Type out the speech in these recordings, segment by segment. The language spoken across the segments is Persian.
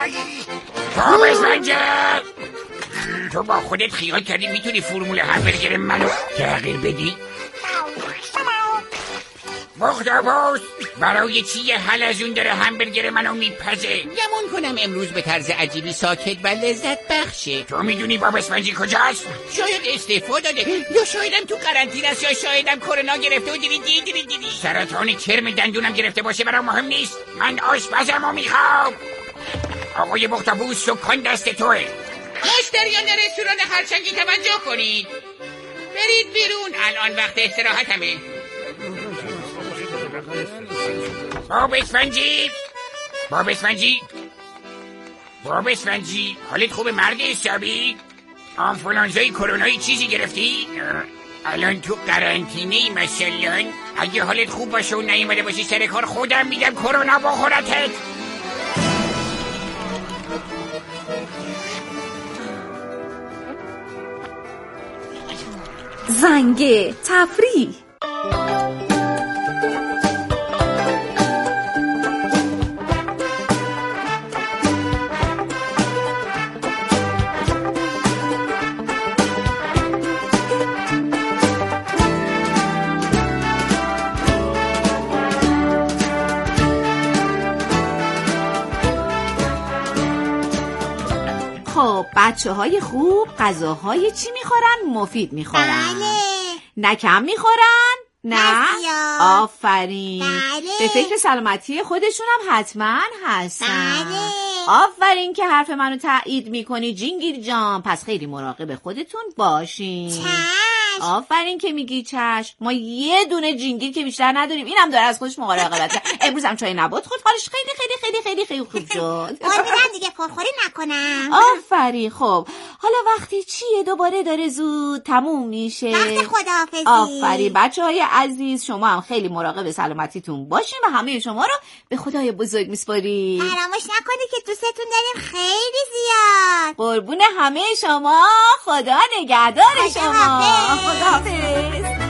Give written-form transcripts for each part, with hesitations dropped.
تو بسنجه. تو با خودت خیال کردی میتونی فرمول همبرگر منو تغییر بدی؟ مختبوس برای چی یه حلزون داره همبرگر منو میپزه؟ گمون کنم امروز به طرز عجیبی ساکت و لذت بخشه. تو میدونی باب اسفنجی کجاست؟ شاید استعفا داده، یا شایدم تو قرنطینه است، یا شایدم کرونا گرفته و دیدی سرطان کرم دندونم گرفته باشه برام مهم نیست. من آشپزمو میخوام. آقای مختبوس سکان دست توه. مشتریان رستوران خرچنگی توجه کنید، برید بیرون، الان وقت استراحتمه. باب اسفنجی حالت خوبه مرد حسابی؟ آنفولانزای کرونایی چیزی گرفتی؟ الان تو قرنطینه‌ای مثلا؟ اگه حالت خوب باشه و نیومده باشی سر کار خودم میدم کرونا بخورتت. زنگ تفریح. خب بچه‌های خوب غذاهای چی میخورن؟ مفید میخورن. بله. نه کم میخورن؟ نه. آفرین. بله. به فکر سلامتی خودشون هم حتما هستن. بله. آفرین که حرف منو تایید میکنی جینگیر جان. پس خیلی مراقب خودتون باشین. چشم. آفرین که میگی چشم. ما یه دونه جینگیر که بیشتر نداریم، اینم داره از خودش مراقبت. امروز هم چای نبات خود حالش خیلی خیلی خیلی خیلی خیلی خوب شد. قربونم دیگه پرخوری نکنم. آفرین. خب حالا وقتی چیه؟ دوباره داره زود تموم میشه. وقت خداحافظی. آفرین بچه‌های عزیز، شما هم خیلی مراقب سلامتیتون باشین و همه شما رو به خدای بزرگ میسپاریم. فراموش نکنید که دوستتون داریم خیلی زیاد. قربون همه شما. خدا نگهدار شما. خداحافظ.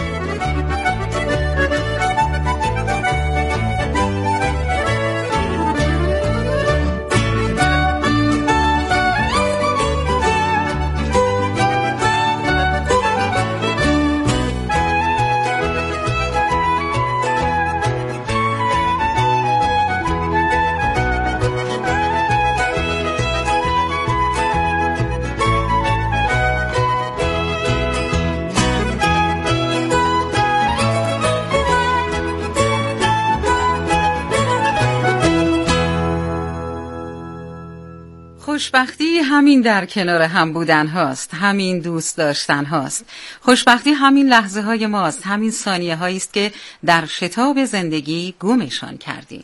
خوشبختی همین در کنار هم بودن هاست، همین دوست داشتن هاست. خوشبختی همین لحظه های ماست، همین ثانیه هایی است که در شتاب زندگی گمشان کردیم.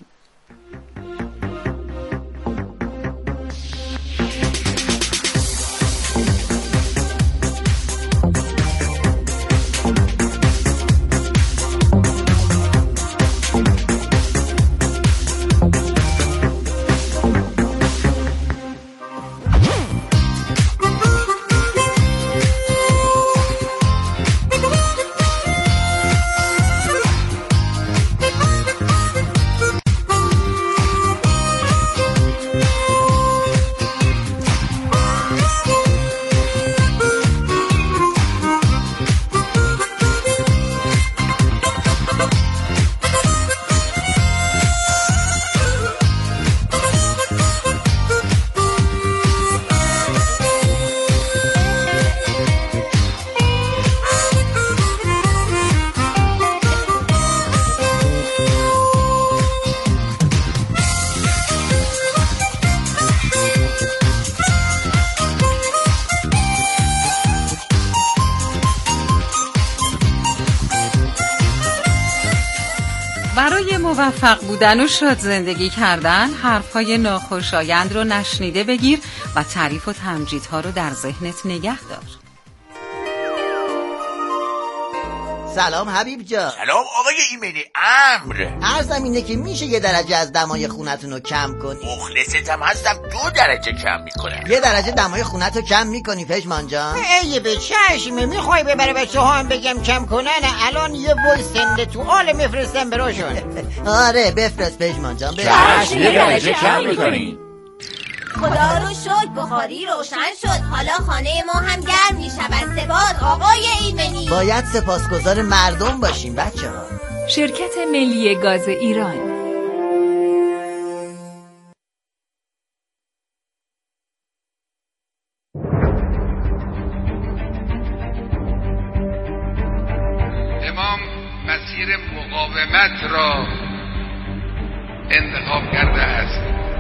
برای موفق بودن و شاد زندگی کردن حرفهای ناخوشایند رو نشنیده بگیر و تعریف و تمجیدها رو در ذهنت نگه دار. سلام حبیب جان. سلام آقای ایمنی امر. عرضم اینه که میشه یه درجه از دمای خونتون رو کم کنی؟ مخلصتم هستم 2 درجه کم میکنم. 1 درجه دمای خونت رو کم میکنی پشمان جان؟ ای به چشمه میخوای ببره بچه ها هم بگم کم کنن؟ الان یه ویس سنده تو آل میفرستم براشون. آره بفرست پشمان جان. چشم 1 درجه کم میکنی. خدا رو شکر بخاری روشن شد، حالا خانه ما هم گرم میشود. سپاس آقای ایمنی. باید سپاسگزار مردم باشیم بچه ها. شرکت ملی گاز ایران. امام مسیر مقاومت را انتخاب کرده است.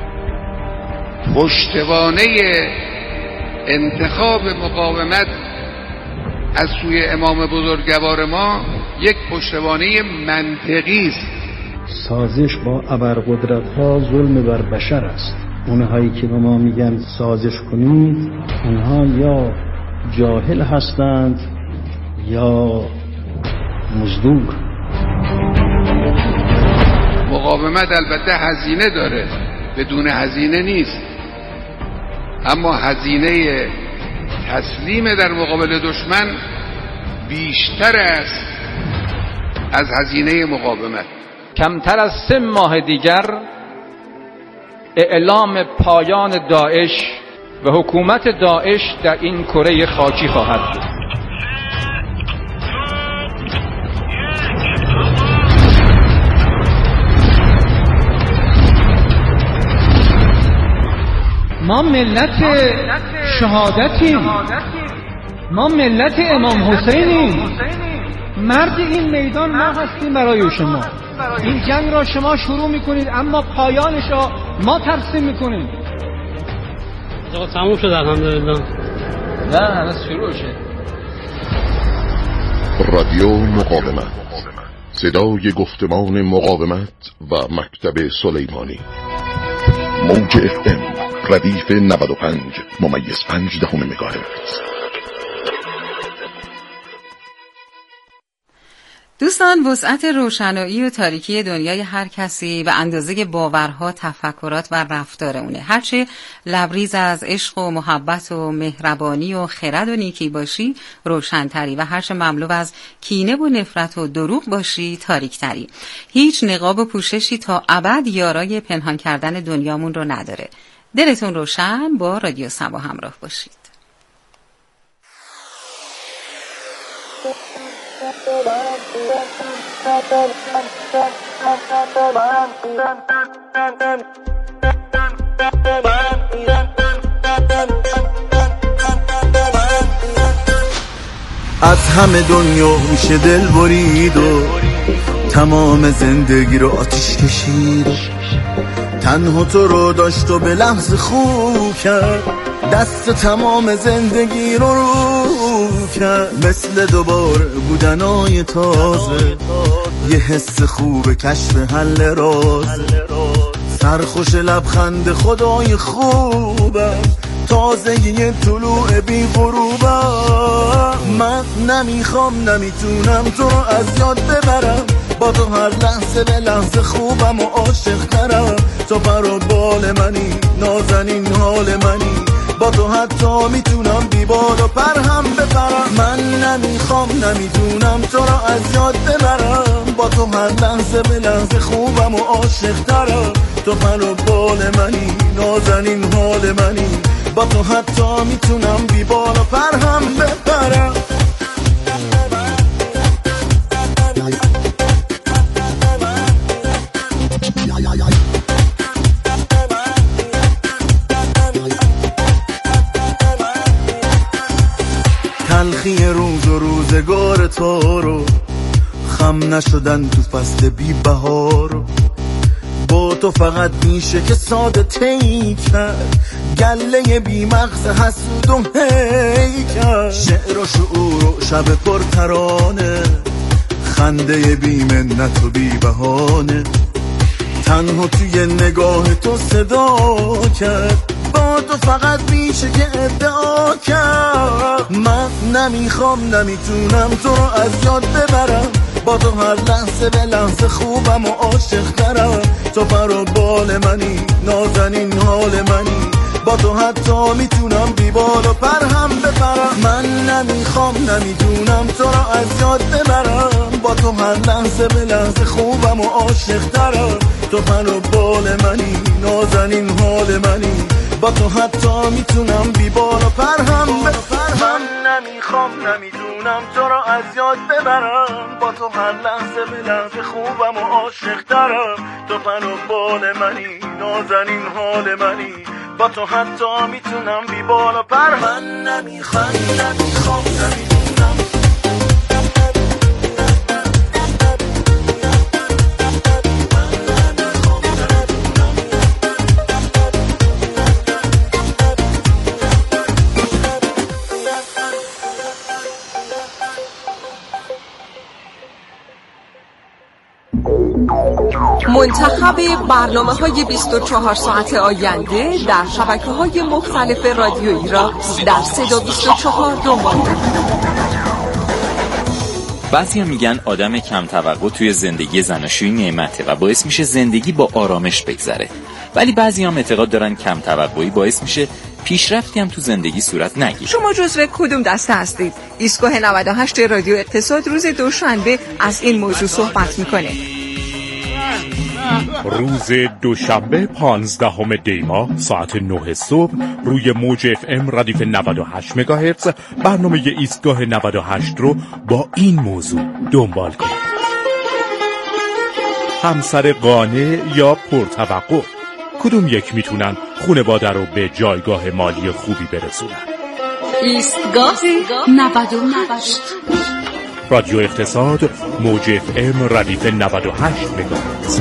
پشتوانه انتخاب مقاومت از سوی امام بزرگوار ما یک پشتوانه منطقی است. سازش با ابرقدرت‌ها ظلم بر بشر است. اونهایی که به ما میگن سازش کنید، اونها یا جاهل هستند یا مزدور. مقاومت البته هزینه داره، بدون هزینه نیست، اما هزینه تسلیم در مقابل دشمن بیشتر است از هزینه مقاومت. کمتر از 3 ماه دیگر اعلام پایان داعش و حکومت داعش در این کره خاکی خواهد بود. ما ملت شهادتیم، ما ملت امام حسینیم. مرد این میدان ما هستیم برای شما. این جنگ را شما شروع میکنید اما پایانش را ما ترسیم میکنیم. آقا تموم شد الحمدلله. نه هنوز شروع شد. رادیو مقاومت، صدای گفتمان مقاومت و مکتب سلیمانی. موج FM ردیف 95.5 مگاهرتز. دوستان، وسعت روشنایی و تاریکی دنیای هر کسی به اندازه باورها، تفکرات و رفتار اونه. هرچه لبریز از عشق و محبت و مهربانی و خرد و نیکی باشی روشنتری و هرچه مملو از کینه و نفرت و دروغ باشی تاریکتری. هیچ نقاب و پوششی تا ابد یارای پنهان کردن دنیامون رو نداره. دلتون روشن، با رادیو سبا همراه باشید. از همه دنیا میشه دل برید و تمام زندگی رو آتیش کشید. تنها تو رو داشت و به لحظه خوب کرد، دست تمام زندگی رو کرد. مثل دوباره بودنای تازه، یه حس خوب کشف حل راز. سرخوش لبخند خدای خوبم، تازه یه طلوع بی غروبم. من نمیخوام نمیتونم تو رو از یاد ببرم، با تو هر لحظه به لحظه خوبم و عاشق ترم. تو پر و بال منی، نازنین حال منی، با تو حتی میتونم بی بال و پر هم بپرم. من نمیخوام نمیتونم تو رو از یاد ببرم، با تو هر لحظه به لحظه خوبم و عاشق ترم. تو پر و بال منی، نازنین حال منی، با تو حتی میتونم بی بال و پر هم بپرم. تلخی روز و روزگار تو رو، خم نشدن تو فصل بی بهار. با تو فقط میشه که ساده تی کرد، گله بی مغز حسود و هی کرد. شعر و شعور و شب پر ترانه، خنده بی منت و بی بهانه. تنها توی نگاه تو صدا کرد، با تو فقط میشه که ادعا کرد. من نمیخوام نمیتونم تو رو از یاد ببرم، با تو هر لحظه به لحظه خوبم و عاشق ترم. تو پر و بال منی، نازنین حال منی، با تو حتی میتونم بی بال و پر هم بپرم. من نمیخوام نمیتونم تو رو از یاد ببرم، با تو هر لحظه به لحظه خوبم و عاشق ترم. تو پر و بال منی، نازنین حال منی، با تو حتی میتونم بی بال و پرهم من نمیخوام نمیدونم تو را از یاد ببرم، با تو هر لحظه به لحظه خوبم و عاشق ترم، تو پر و بال منی نازنین حال منی، با تو حتی میتونم بی بال و پرهم من نمیخوام نمیدونم منتخب برنامه‌های 24 ساعت آینده در شبکه‌های مختلف رادیویی را در صدا 24 دنبال کنید. بعضیا میگن آدم کم توقع توی زندگی زناشویی نعمته و باعث میشه زندگی با آرامش بگذره، ولی بعضیا هم اعتقاد دارن کم توقعی باعث میشه پیشرفتی هم تو زندگی صورت نگیره. شما جزو کدوم دسته هستید؟ ایستگاه 98 رادیو اقتصاد روز دوشنبه از این موضوع صحبت میکنه. روز دوشنبه 15 دی ماه ساعت 9 صبح روی موج FM ردیف 98 مگاهرتز برنامه ایستگاه 98 رو با این موضوع دنبال کنید: همسر قانع یا پرتوقع، کدوم یک میتونن خانواده رو به جایگاه مالی خوبی برسونن؟ ایستگاه 98 رادیو اقتصاد موج FM ردیف 98 مگاهرتز.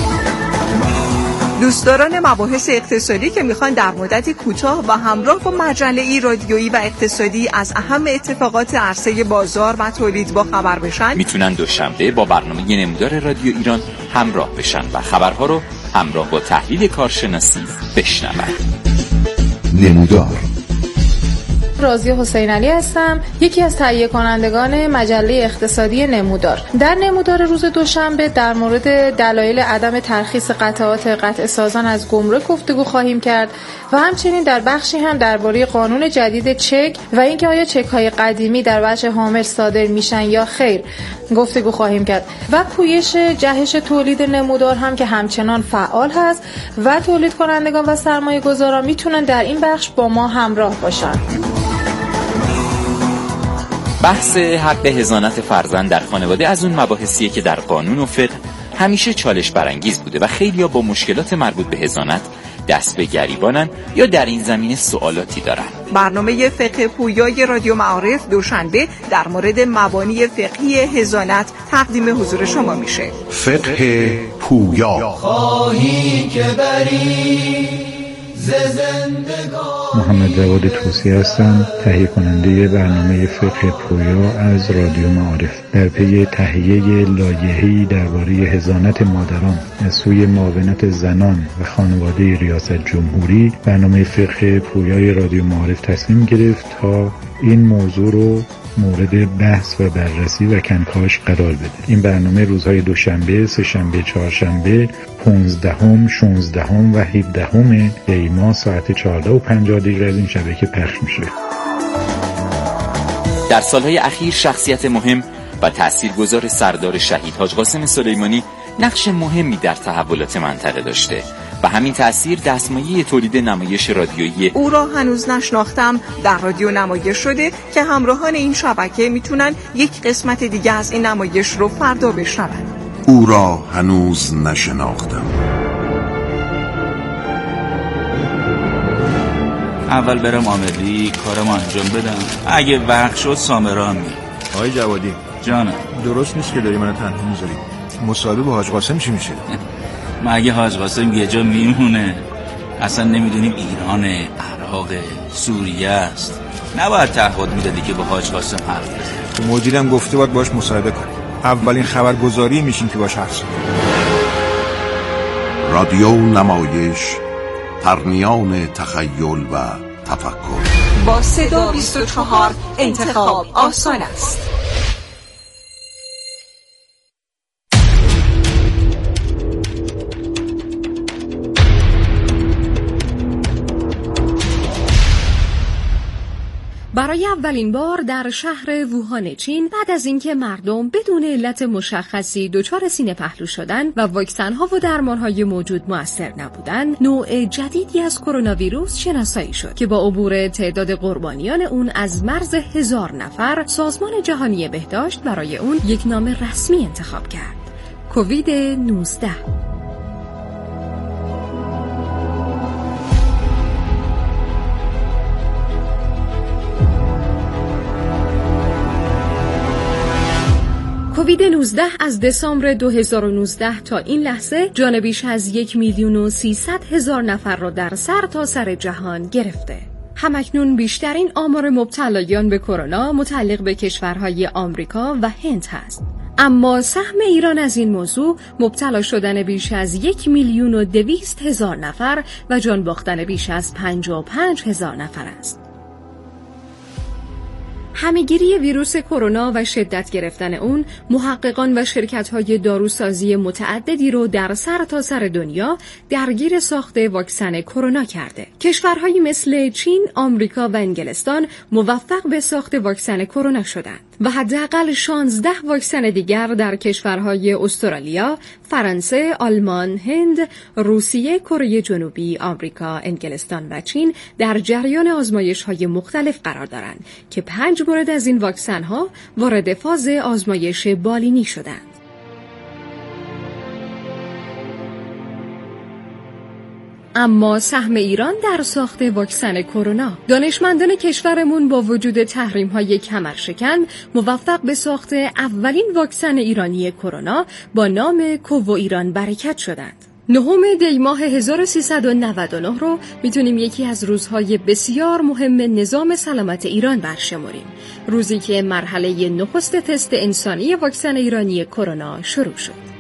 دوستداران مباحث اقتصادی که میخوان در مدت کوتاه و همراه با مجله رادیویی و اقتصادی از اهم اتفاقات عرصه بازار و تولید با خبر بشن، میتونن دوشنبه با برنامه نمودار رادیو ایران همراه بشن و خبرها رو همراه با تحلیل کارشناسی بشنون. نمودار. راضیه حسین علی هستم، یکی از تهیه کنندگان مجله اقتصادی نمودار. در نمودار روز دوشنبه در مورد دلایل عدم ترخیص قطعات قطع سازان از گمرک گفتگو خواهیم کرد و همچنین در بخشی هم درباره قانون جدید چک و اینکه آیا چک‌های قدیمی در وجه حامل صادر میشن یا خیر گفتگو خواهیم کرد و پویش جهش تولید نمودار هم که همچنان فعال هست و تولید کنندگان و سرمایه‌گذاران میتونن در این بخش با ما همراه باشن. بحث حق حضانت فرزند در خانواده از اون مباحثیه که در قانون و فقه همیشه چالش برانگیز بوده و خیلی‌ها با مشکلات مربوط به حضانت دست به گریبانن یا در این زمینه سوالاتی دارن. برنامه فقه پویای رادیو معارف دوشنبه در مورد مبانی فقهی حضانت تقدیم حضور شما میشه. فقه پویا. خواهی که بری محمد جواد توسی هستم، تهیه کننده برنامه فقه پویا از رادیو معارف. در پی تهیه لایحه‌ای درباره حضانت مادران از سوی معاونت زنان و خانواده ریاست جمهوری، برنامه فقه پویای رادیو معارف تصمیم گرفت تا این موضوع رو مورد بحث و بررسی و کنکاش قرار بده. این برنامه روزهای دوشنبه، سه‌شنبه، چهارشنبه 15، 16 و 17 دی ماه ساعت 14:50 از این شبکه پخش میشه. در سالهای اخیر شخصیت مهم و تاثیرگذار سردار شهید حاج قاسم سلیمانی نقش مهمی در تحولات منطقه داشته و همین تأثیر دستمایه تولید نمایش رادیویی او را هنوز نشناختم در رادیو نمایش شده که همراهان این شبکه میتونن یک قسمت دیگه از این نمایش رو فردا بشنون. او را هنوز نشناختم. اول برم عاملی کارم انجام بدم، اگه وقت شد سامرا میرم. آقای جوادی جانم، درست نیست که داری منو تنها میذاری. مصاحبه با حاج قاسم چی میشه؟ مگه حاج قاسم یه جا میمونه؟ اصلا نمیدونیم ایرانه، عراق، سوریه است. نباید تعهد میدادی که با حاج قاسم حرف بزنی. مدیرم گفته باید باش مصاحبه کنی. اولین خبرگزاری میشیم که باش حرف بزنیم. رادیو نمایش، پرنیان تخیل و تفکر. با صدا 24 انتخاب آسان است. برای اولین بار در شهر ووهان چین بعد از اینکه مردم بدون علت مشخصی دچار سینه پهلو شدن و واکسن‌ها و درمان‌های موجود مؤثر نبودن، نوع جدیدی از کرونا ویروس شناسایی شد که با عبور تعداد قربانیان اون از مرز 1000 نفر، سازمان جهانی بهداشت برای اون یک نام رسمی انتخاب کرد: کووید 19. کووید 19 از دسامبر 2019 تا این لحظه جان بیش از 1,300,000 نفر را در سرتاسر جهان گرفته. همکنون بیشترین آمار مبتلایان به کرونا متعلق به کشورهای آمریکا و هند هست. اما سهم ایران از این موضوع مبتلا شدن بیش از 1,200,000 نفر و جان باختن بیش از 55,000 نفر است. همه‌گیری ویروس کرونا و شدت گرفتن اون محققان و شرکت‌های داروسازی متعددی رو در سرتاسر دنیا درگیر ساخت واکسن کرونا کرده. کشورهایی مثل چین، آمریکا و انگلستان موفق به ساخت واکسن کرونا شدند و حداقل 16 واکسن دیگر در کشورهای استرالیا، فرانسه، آلمان، هند، روسیه، کره جنوبی، آمریکا، انگلستان و چین در جریان آزمایش‌های مختلف قرار دارند که 5 مورد از این واکسن‌ها وارد فاز آزمایش بالینی شدند. اما سهم ایران در ساخت واکسن کرونا، دانشمندان کشورمون با وجود تحریم‌های کمرشکن موفق به ساخت اولین واکسن ایرانی کرونا با نام کوو ایران برکت شدند. 9 دی ماه 1399 رو میتونیم یکی از روزهای بسیار مهم نظام سلامت ایران برشماریم. روزی که مرحله نخست تست انسانی واکسن ایرانی کرونا شروع شد.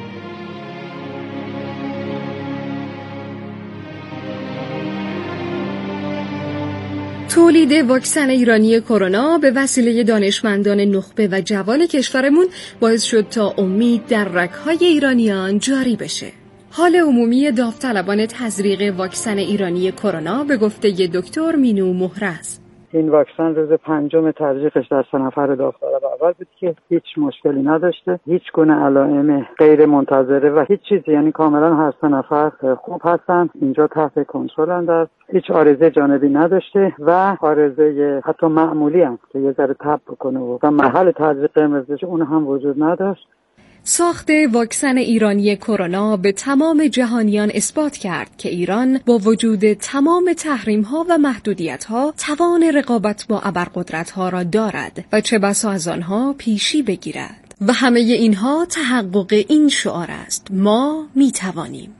تولید واکسن ایرانی کرونا به وسیله دانشمندان نخبه و جوان کشورمون باعث شد تا امید در رگ‌های ایرانیان جاری بشه. حال عمومی داوطلبان تزریق واکسن ایرانی کرونا به گفته دکتر مینو مهرز: این واکسن روز 5 تزریقش در 3 نفر داوطلب اول بود که هیچ مشکلی نداشته، هیچ گونه علائم غیر منتظره و هیچ چیزی، یعنی کاملا هر 3 نفر خوب هستن، اینجا تحت کنترلن، در هیچ عارضه جانبی نداشته و عارضه حتی معمولی هم که یه ذره تب بکنه و محل تزریق قرمز بشه اون هم وجود نداشت. ساخت واکسن ایرانی کرونا به تمام جهانیان اثبات کرد که ایران با وجود تمام تحریم‌ها و محدودیت‌ها توان رقابت با ابرقدرت‌ها را دارد و چه بسا از آنها پیشی بگیرد. و همه اینها تحقق این شعار است: ما می‌توانیم.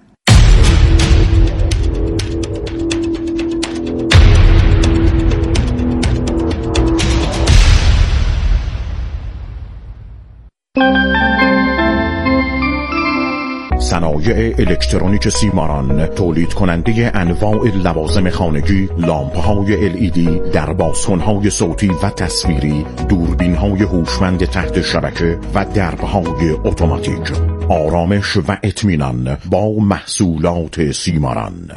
صنایع الکترونیک سیماران تولید کننده انواع لوازم خانگی، لامپ‌های LED، دربازکن‌های صوتی و تصویری، دوربین‌های هوشمند تحت شبکه و درب‌های اتوماتیک. آرامش و اطمینان با محصولات سیماران.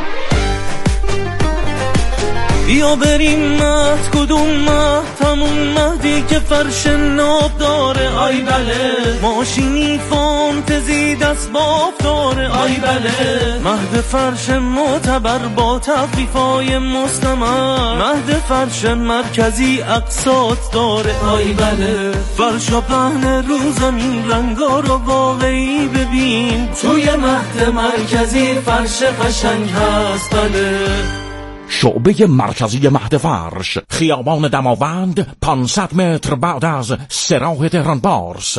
بیا بریم مهد، کدوم مهد؟ همون مهدی که فرش ناب داره، آی بله. ماشینی فانتزی دست باف داره، آی بله. مهد فرش معتبر با تخفیفای مستمر، مهد فرش مرکزی اقساط داره، آی بله. فرش و پهن رو زمین، رنگا رو واقعی ببین، توی مهد مرکزی فرش قشنگ هست، بله. شعبه مرکزی مهد فرش، خیابان دماوند، 500 متر بعد از سراح تهران بارس.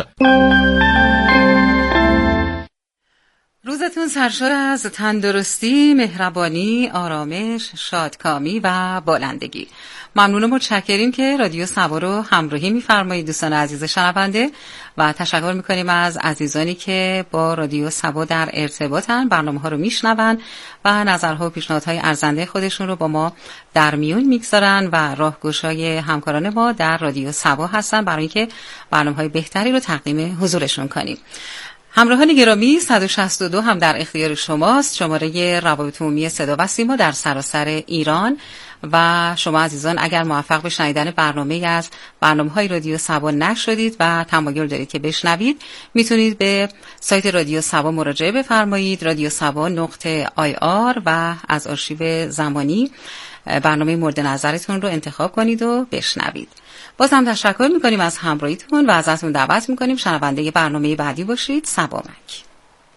روزتون سرشار از تندرستی، مهربانی، آرامش، شادکامی و بالندگی. ممنون و متشکریم که رادیو سبا رو همراهی می‌فرمایید دوستان عزیز شنونده و تشکر می‌کنیم از عزیزانی که با رادیو سبا در ارتباطن، برنامه‌ها رو میشنون و نظرها و پیشنهادهای ارزنده خودشون رو با ما در میون میگذارن و راهگشای همکاران ما در رادیو سبا هستن برای اینکه برنامه‌های بهتری رو تقدیم حضورشون کنیم. همراهان گرامی، 162 هم در اختیار شماست، شماره روابط عمومی صدا و سیما در سراسر ایران و شما عزیزان اگر موفق به شنیدن برنامه از برنامه‌های رادیو سبا نشدید و تمایل دارید که بشنوید، میتونید به سایت رادیو سبا مراجعه بفرمایید، radiosaba.ir، و از آرشیو زمانی برنامه مورد نظرتون رو انتخاب کنید و بشنوید. باز هم تشکر میکنیم از همراهیتون و ازتون دعوت میکنیم شنونده برنامه بعدی باشید. سبامک.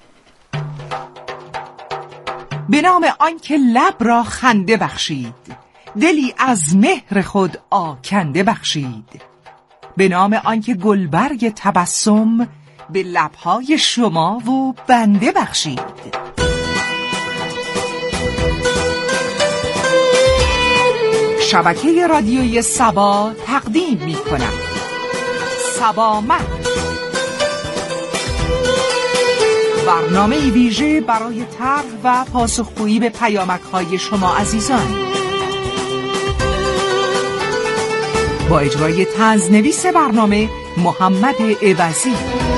به نام آنکه لب را خنده بخشید، دلی از مهر خود آکنده بخشید. به نام آنکه گلبرگ تبسم به لبهای شما و بنده بخشید. شبکه رادیویی سبا تقدیم می کند سبامک، برنامه ویژه برای طرح و پاسخگویی به پیامک‌های شما عزیزان، با اجرای طنزنویس برنامه محمد عوضی.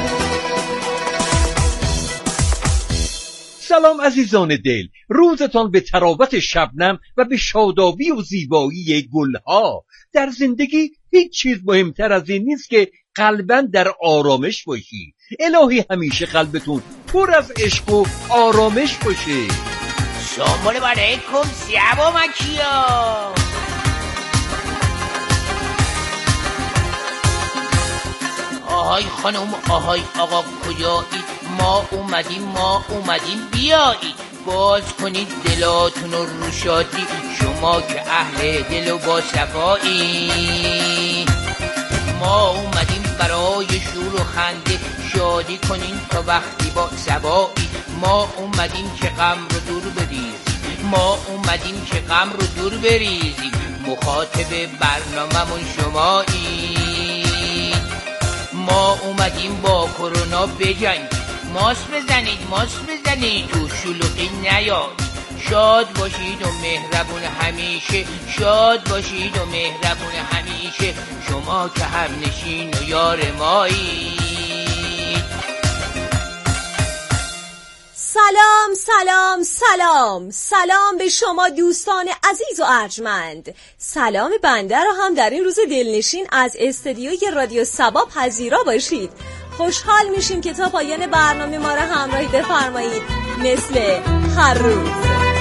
سلام عزیزان دل، روزتان به تراوت شبنم و به شادابی و زیبایی گلها. در زندگی هیچ چیز مهمتر از این نیست که قلباً در آرامش باشی. الهی همیشه قلبتون پر از عشق و آرامش باشه. سلام علیکم سبامکیا. آهای خانم، آهای آقا، کجایید؟ ما اومدیم بیایید، باز کنید دلاتون رو شادی، شما که اهل دل و با صفایی. ما اومدیم برای شور و خنده، شادی کنیم تا وقتی با صبایی. ما اومدیم که غم رو دور بریزیم، مخاطب برنامه‌مون شمایی. ما اومدیم با کرونا بجنگیم، ماسک بزنید تو شلوغی نیاد. شاد باشید و مهربون همیشه، شما که هم نشین و یار مایید. سلام به شما دوستان عزیز و ارجمند. سلام بنده را هم در این روز دلنشین از استودیوی رادیو سبا پذیرا باشید. خوشحال میشیم که تا پایان برنامه ما را همراهی بفرمایید مثل هر روز.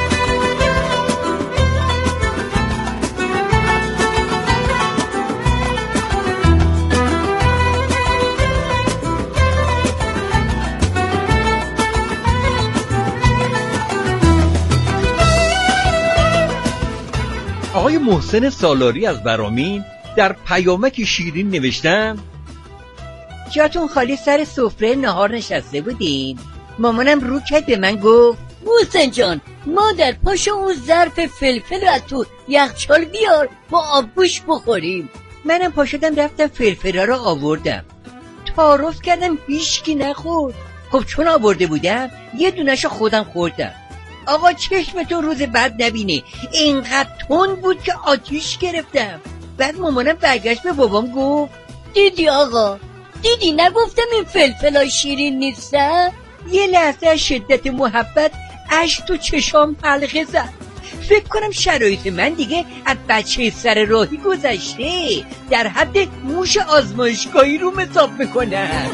آقای محسن سالاری از برامین در پیامک شیرین نوشتم: جاتون خالی سر سفره نهار نشسته بودین، مامانم رو کرد به من گفت محسن جان مادر پاشو اون ظرف فلفل از تو یخچال بیار با آبگوش بخوریم. منم پاشدم رفتم فلفلا رو آوردم، تعارف کردم هیچکی نخورد. خب چون آورده بودم یه دونشو خودم خوردم. آقا چشمتون روز بعد نبینه، اینقدر تند بود که آتیش گرفتم. بعد مامانم برگشت به بابام گفت دیدی آقا، دیدی نگفتم این فلفلای شیرین نیستن؟ یه لحظه از شدت محبت اشک تو چشام حلقه زد. فکر کنم شرایط من دیگه از بچه سر راهی گذشته، در حد موش آزمایشگاهی رو حساب میکنم.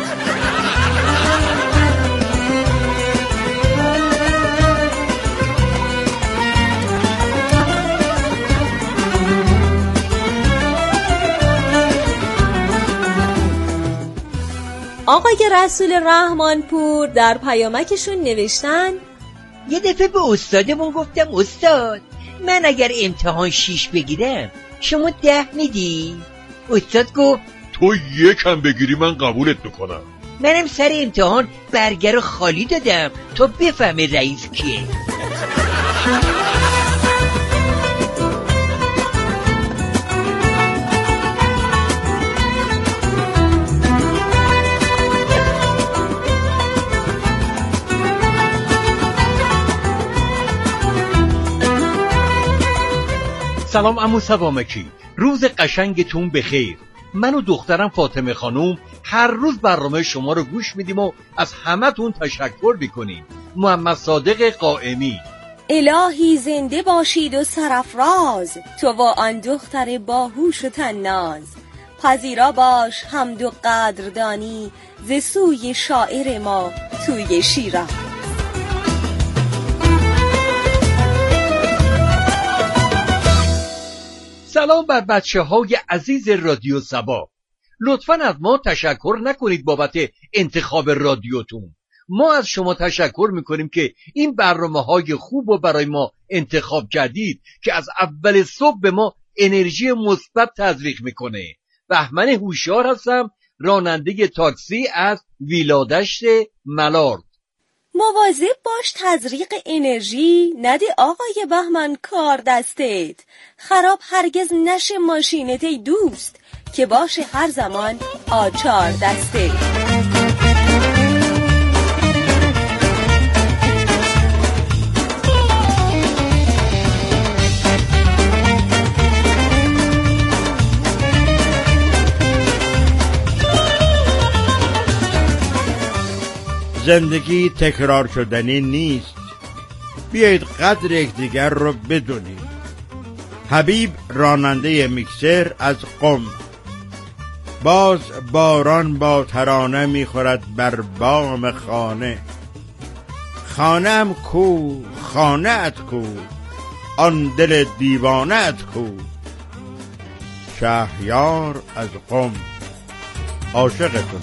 آقای رسول رحمانپور در پیامکشون نوشتن: یه دفعه به استادمون گفتم استاد من اگر امتحان 6 بگیرم شما 10 میدی؟ استاد گفت تو 1 بگیری من قبولت میکنم. منم سر امتحان برگر خالی دادم تا بفهمه رئیس کیه. سلام عمو سبامکی، روز قشنگتون بخیر. من و دخترم فاطمه خانوم هر روز برنامه شما رو گوش میدیم و از همتون تشکر میکنیم. محمد صادق قائمی. الهی زنده باشید و سرافراز، تو و آن دختر باهوش و طناز. پذیرا باش حمد و قدردانی، ز سوی شاعر ما توی شیراز. سلام بر بچه‌های عزیز رادیو سبا. لطفاً از ما تشکر نکنید بابت انتخاب رادیوتون. ما از شما تشکر میکنیم که این برنامه‌های خوب رو برای ما انتخاب کردید که از اول صبح به ما انرژی مثبت تزریق میکنه. بهمن هوشیار هستم، راننده تاکسی از ویلادشت ملارد. مواظب باش تزریق انرژی نده آقای بهمن کار دستت. خراب هرگز نشه ماشینت ای دوست، که باشه هر زمان آچار دسته. زندگی تکرار شدنی نیست، بیایید قدر یکدیگر رو بدونید. حبیب راننده میکسر از قم. باز باران با ترانه میخورد بر بام خانه. خانه‌ام کو، خانه‌ات کو، آن دل دیوانه‌ات کو. شهریار از قم عاشقتون.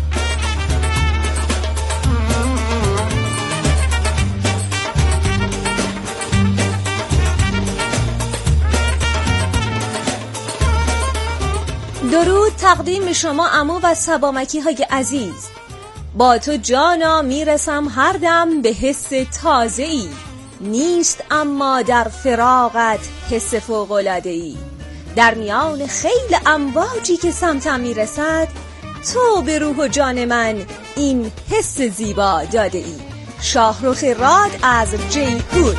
درود تقدیم شما عمو و سبامکی های عزیز. با تو جانا میرسم هر دم به حس تازه‌ای، نیست اما در فراقت حس فوق‌العاده‌ای. در میان خیل امواجی که سمتم میرسد، تو به روح و جان من این حس زیبا داده ای. شاهرخ راد از جیپور.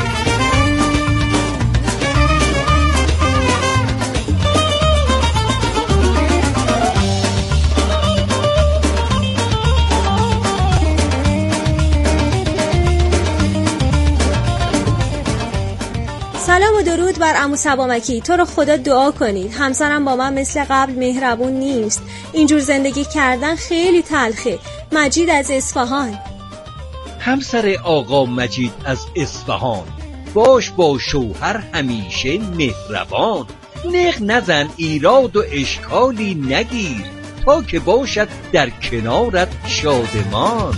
سلام و درود بر عمو سبامکی. تو رو خدا دعا کنید همسرم با من مثل قبل مهربون نیست. اینجور زندگی کردن خیلی تلخه. مجید از اصفهان. همسر آقا مجید از اصفهان، باش با شوهر همیشه مهربان. نخ نزن ایراد و اشکالی نگیر، تا که باشد در کنارت شادمان.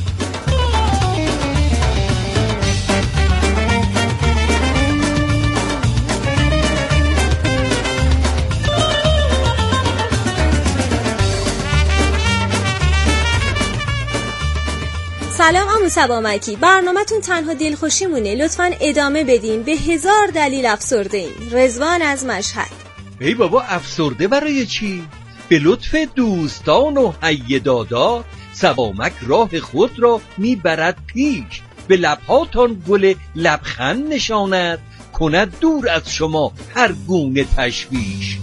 سلام عمو سبامکی، برنامه‌تون تنها دلخوشیمونه، لطفاً ادامه بدین، به 1000 دلیل افسرده ایم. رضوان از مشهد. ای بابا افسرده برای چی؟ به لطف دوستان و هی دادا سبامک راه خود را میبرد پیش. به لبهاتان گل لبخند نشاند، کند دور از شما هر گونه تشویش.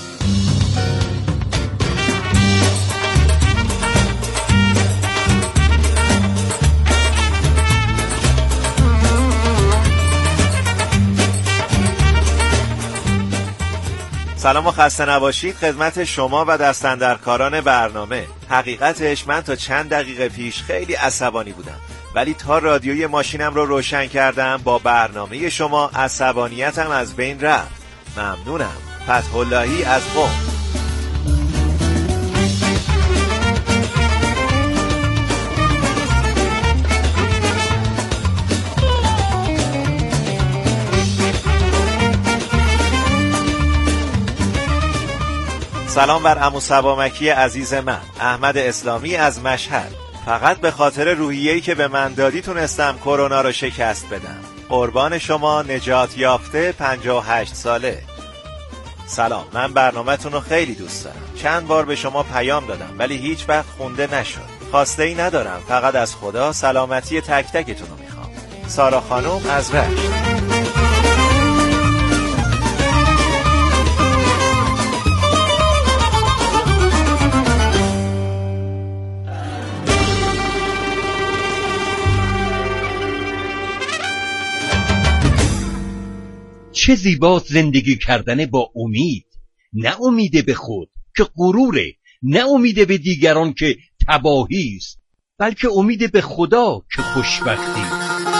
سلام و خسته نباشید خدمت شما و دستاندرکاران برنامه. حقیقتش من تا چند دقیقه پیش خیلی عصبانی بودم، ولی تا رادیوی ماشینم رو روشن کردم با برنامه شما عصبانیتم از بین رفت. ممنونم. فتح اللهی از قم. سلام بر عمو سبامکی عزیز من، احمد اسلامی از مشهد. فقط به خاطر روحیه‌ای که به من دادی تونستم کرونا رو شکست بدم. قربان شما، نجات یافته 58 ساله. سلام، من برنامه‌تون رو خیلی دوست دارم. چند بار به شما پیام دادم ولی هیچ وقت خونده نشد. خواسته‌ای ندارم، فقط از خدا سلامتی تک تکتون رو میخوام. سارا خانم از رشت. چه زیباست زندگی کردن با امید، نه امید به خود که غروره، نه امید به دیگران که تباهی است، بلکه امید به خدا که خوشبختی.